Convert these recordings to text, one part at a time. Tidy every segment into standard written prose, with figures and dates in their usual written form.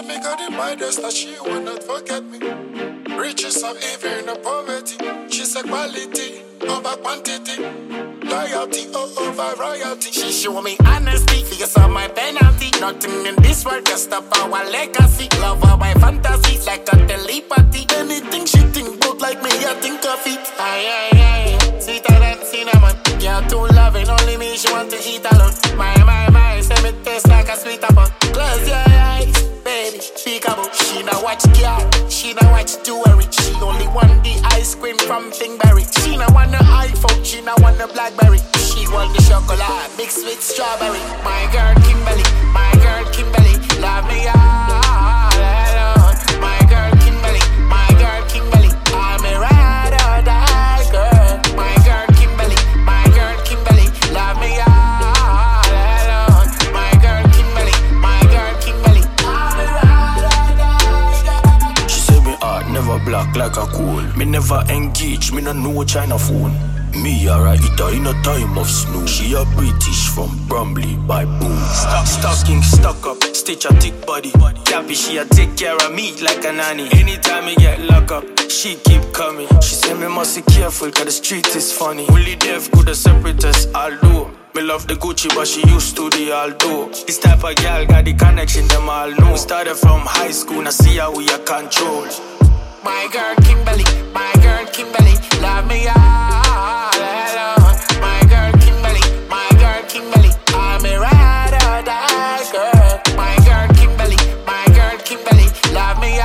me got in my desk that she will not forget me. Riches are even a poverty. She's a quality over quantity. Loyalty over royalty. She show me honesty, figures on my penalty. Nothing in this world can stop our legacy. Love her by fantasies like a telepathy. Anything she think about like me, I think of it. Aye, aye, aye, sweeter than cinnamon. Girl too loving, only me she want to eat alone. My, say me taste like a sweet apple. Close your eyes, baby, peekaboo. She not watch girl, she not watch jewelry. She only want the ice cream from Pinkberry. She not want the iPhone, she not want the Blackberry. She want the chocolate mixed with strawberry. My girl Kimberly, my girl Kimberly, love me all alone. My girl Kimberly, my girl Kimberly, I'm a ride or die girl. My girl Kimberly, my girl Kimberly, love me all alone. My girl Kimberly, my girl Kimberly, I'm a ride or die girl. She say me heart never black like a coal. Me never engage, me no know China phone. Me a writer in a time of snow. She a British from Bromley by Boom. Stocking, stock up, stitch a thick body. Cappy, she a take care of me like a nanny. Anytime me get locked up, she keep coming. She say me must be careful cause the street is funny. Willie Dev could have separate us, although me love the Gucci but she used to the Aldo. This type of girl got the connection, them all know. Started from high school, now see how we a control. My girl Kimberly, my girl Kimberly, love me all alone. My girl Kimberly, my girl Kimberly, I'm a ride or die girl. My girl Kimberly, my girl Kimberly, love me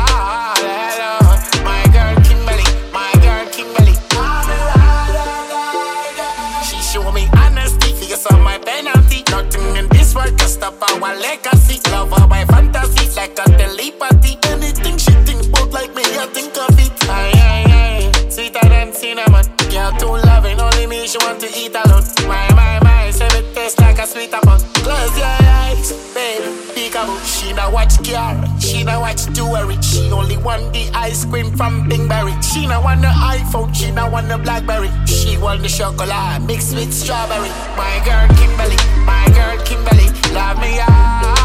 all alone. My girl Kimberly, my girl Kimberly, I'm a ride or die girl. She show me honesty, figures on my penalty. Nothing in this world can stop our legacy. Love her by fantasies like a telepathy. Anything she think about like me, I think of it. Aye, aye, aye, sweeter than cinnamon. Girl too loving, only me she want to eat alone. My, say me taste like a sweet apple. Close your eyes, baby, peekaboo. She not watch girl, she not watch jewelry. She only want the ice cream from Pinkberry. She not want the iPhone, she not want the Blackberry. She want the chocolate mixed with strawberry. My girl Kimberly, my girl Kimberly, love me all